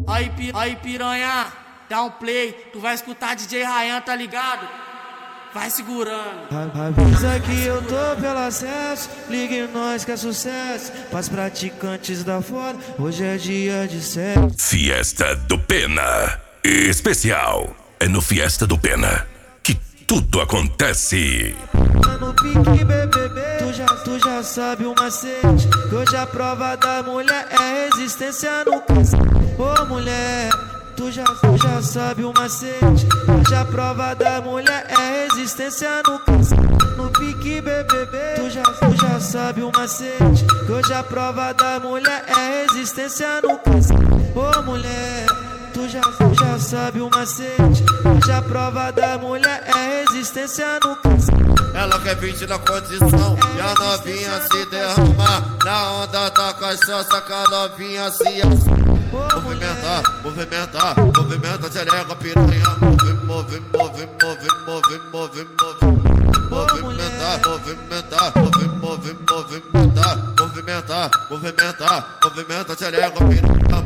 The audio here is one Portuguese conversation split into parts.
Aí piranha, dá um play, tu vai escutar DJ Ryan, tá ligado? Vai segurando. Avisa que eu tô pelo acesso, liga em nós que é sucesso. Pras praticantes da fora, hoje é dia de sexo. Fiesta do Pena especial. É no Fiesta do Pena que tudo acontece. No pique BBB, tu já sabe o macete. Que hoje a prova da mulher é resistência no cacete. Ô mulher, tu já sabe o macete. Hoje a prova da mulher é resistência no cacete. No pique BBB, tu já sabe o macete. Que hoje a prova da mulher é resistência no cacete. Ô mulher, tu já sabe o macete. Hoje a prova da mulher é resistência no cacete. Ela quer 20 na condição e a novinha se derramar. Na onda da cachaça que a novinha se movimentar, movimentar, movimenta, xereca, piranha. Movimentar, movimentar, movimentar, movimenta, xereca, piranha.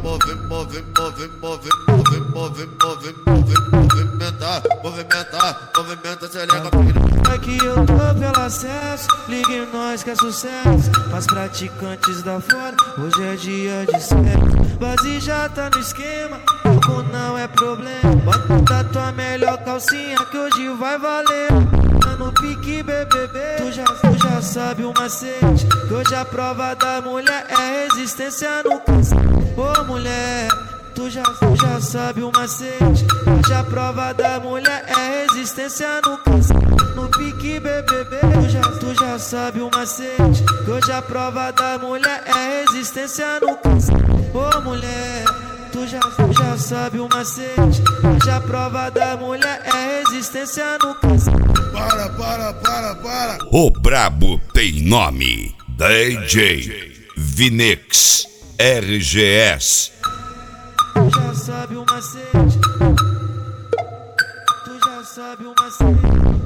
Movimenta, xereca, piranha. Aqui eu tô pelo acesso, liga em nós que é sucesso. Mas praticantes da fora, hoje é dia de sexo. Base já tá no esquema, pouco não é problema. Bota tua melhor calcinha que hoje vai valer. No pique BBB, tu já sabe o macete. Que hoje a prova da mulher é resistência no cacete. Ô mulher, tu já sabe o macete. Hoje a prova da mulher é resistência no cacete. No pique BBB, tu já sabe o macete. Que hoje a prova da mulher é resistência no cacete. Ô mulher, tu já sabe o macete. Hoje a prova da mulher é resistência no cacete. Para. O brabo tem nome. DJ Vinex RGS. Tu já sabe o macete. Tu já sabe o macete.